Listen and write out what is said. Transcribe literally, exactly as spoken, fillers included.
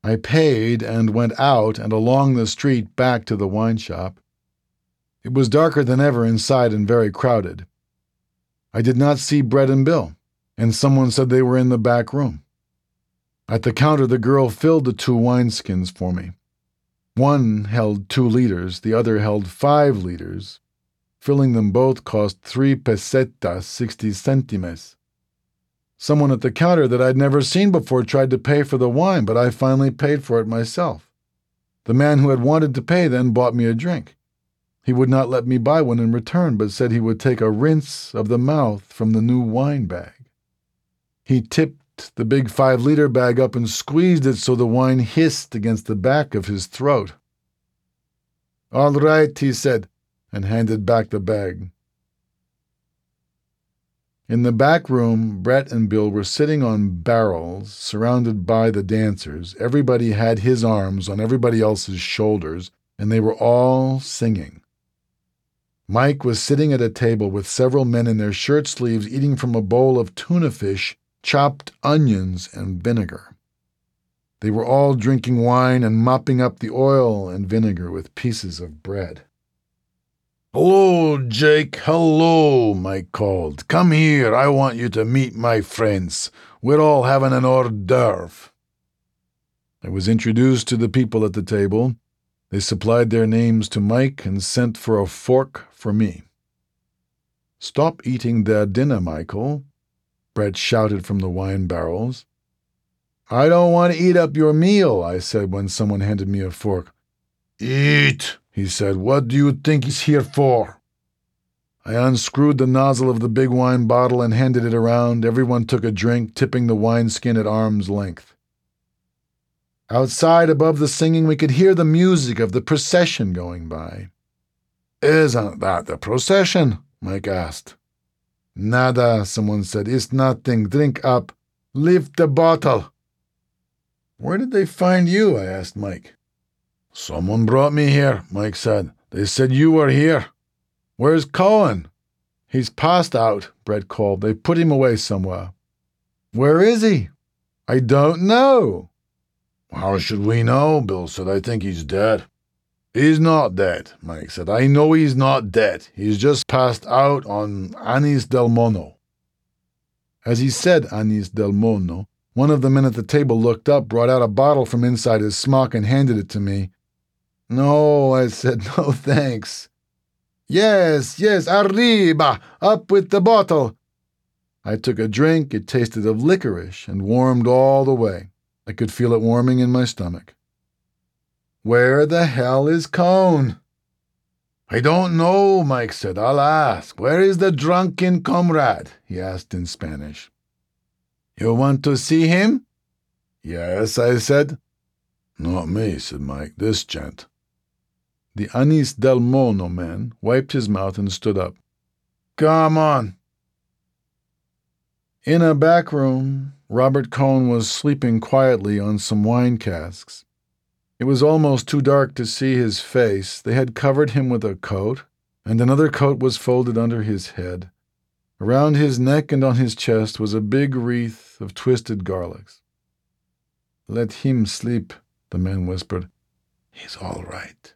I paid and went out and along the street back to the wine shop. It was darker than ever inside and very crowded. I did not see Brett and Bill, and someone said they were in the back room. At the counter, the girl filled the two wineskins for me. One held two liters, the other held five liters. Filling them both cost three pesetas, sixty centimes. Someone at the counter that I'd never seen before tried to pay for the wine, but I finally paid for it myself. The man who had wanted to pay then bought me a drink. He would not let me buy one in return, but said he would take a rinse of the mouth from the new wine bag. He tipped the big five-liter bag up and squeezed it so the wine hissed against the back of his throat. "All right," he said, and handed back the bag. In the back room, Brett and Bill were sitting on barrels, surrounded by the dancers. Everybody had his arms on everybody else's shoulders, and they were all singing. Mike was sitting at a table with several men in their shirt sleeves eating from a bowl of tuna fish, chopped onions, and vinegar. They were all drinking wine and mopping up the oil and vinegar with pieces of bread. "Hello, Jake, hello," Mike called. "Come here, I want you to meet my friends. We're all having an hors d'oeuvre." I was introduced to the people at the table. They supplied their names to Mike and sent for a fork for me. "Stop eating their dinner, Michael," Brett shouted from the wine barrels. "I don't want to eat up your meal," I said when someone handed me a fork. "Eat," he said. "What do you think he's here for?" I unscrewed the nozzle of the big wine bottle and handed it around. Everyone took a drink, tipping the wineskin at arm's length. Outside, above the singing, we could hear the music of the procession going by. "Isn't that the procession?" Mike asked. "Nada," someone said. "It's nothing. Drink up. Lift the bottle." "Where did they find you?" I asked Mike. "Someone brought me here," Mike said. "They said you were here." "Where's Cohen?" "He's passed out," Brett called. "They put him away somewhere." "Where is he?" "I don't know." "How should we know?" Bill said. "I think he's dead." "He's not dead," Mike said. "I know he's not dead. He's just passed out on Anis del Mono." As he said Anis del Mono, one of the men at the table looked up, brought out a bottle from inside his smock, and handed it to me. "No," I said. "No, thanks." "Yes, yes, arriba, up with the bottle." I took a drink. It tasted of licorice and warmed all the way. I could feel it warming in my stomach. "Where the hell is Cone?" "I don't know," Mike said. "I'll ask. Where is the drunken comrade?" he asked in Spanish. "You want to see him?" "Yes," I said. "Not me," said Mike. "This gent." The Anis del Mono man wiped his mouth and stood up. "Come on." In a back room, Robert Cohn was sleeping quietly on some wine casks. It was almost too dark to see his face. They had covered him with a coat, and another coat was folded under his head. Around his neck and on his chest was a big wreath of twisted garlics. "Let him sleep," the man whispered. "He's all right."